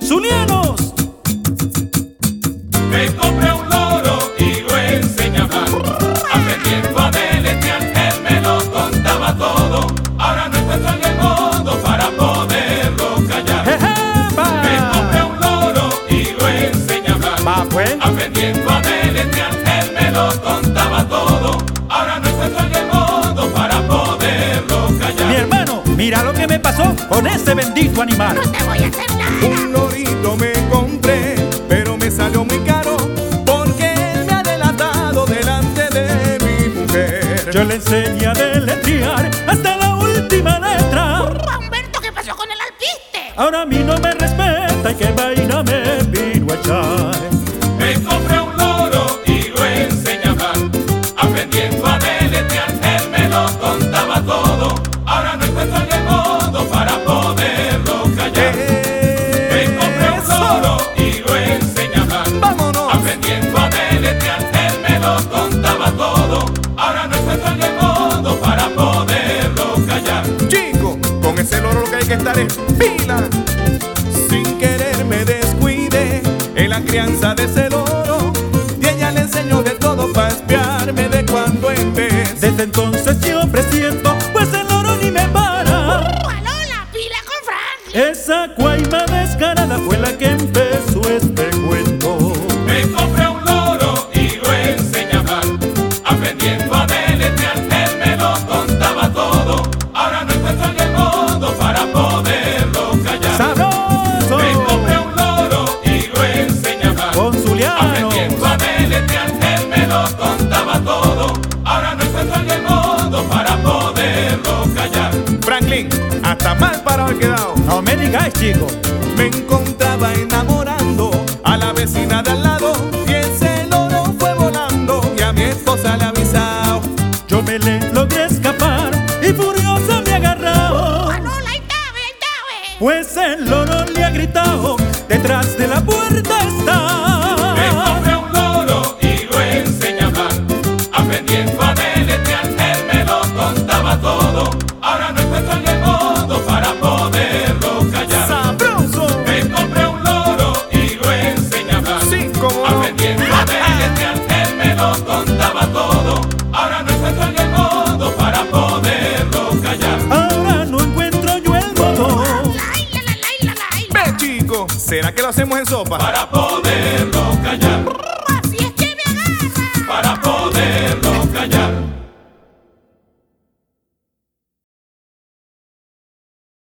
Zulianos. Me compré un loro y lo enseñé a hablar. Aprendiendo a deletrear, él me lo contaba todo. Ahora no encuentro en el modo para poderlo callar. Me compré un loro y lo enseñé a hablar. Pues. Aprendiendo a deletrear, él me lo contaba todo. Ahora no encuentro en el modo para poderlo callar. Mi hermano, mira lo que me pasó con ese bendito animal. No te voy a hacer nada. Un lorito me compré, pero me salió muy caro, porque él me ha delatado delante de mi mujer. Yo le enseñé a deletrear hasta la última letra. Humberto, ¿qué pasó con el alpiste? Ahora a mí no me respeta y qué vaina me vino a echar. Me compré un loro y lo enseñé a hablar. Aprendiendo a deletrear, él me lo contaba todo. Ahora no encuentro en el modo para poderlo callar. Me compré un loro y lo enseñé a hablar. ¡Vámonos! Aprendiendo a deletrear, él me lo contaba todo. Ahora no encuentro en el modo para poderlo callar. Chico, con ese loro lo que hay que estar es pila. Sin querer me descuide en la crianza de ese loro, y ella le enseñó de todo para espiarme de cuando en vez. Desde entonces yo presiento, pues el loro ni me para. Alola, pila con Franklin. Esa cuaima descarada fue la que empezó este cuento. Me compré un loro y lo enseñé a hablar. Aprendiendo a deletrear, él me lo contaba todo. Ahora no encuentro en el modo para poderlo callar. ¡Sabroso! Me compré un loro y lo enseñé a hablar. Con Zulianos. Aprendiendo a deletrear, él me lo contaba todo. Ahora no encuentro en el modo para poderlo callar. Franklin, hasta mal parado he quedado. No me digáis, chico. Me encontraba enamorando a la vecina de al lado, y ese loro fue volando y a mi esposa le ha avisado. Yo me le logré escapar y furiosa me ha agarrado. Alola, ahí está, ve. Pues el loro le ha gritado, detrás de la puerta está. Me compré un loro y lo enseñé a hablar. Aprendiendo a deletrear, él me lo contaba todo. Ahora no encuentro en el modo para poderlo callar. ¡Sabroso! Me compré un loro y lo enseñé a hablar. Sí, como no. Aprendiendo a deletrear, él me lo contaba todo. Ahora no encuentro en el modo para poderlo callar. Ahora no encuentro yo el modo. Ve, chico, ¿será que lo hacemos en sopa? Para poderlo callar.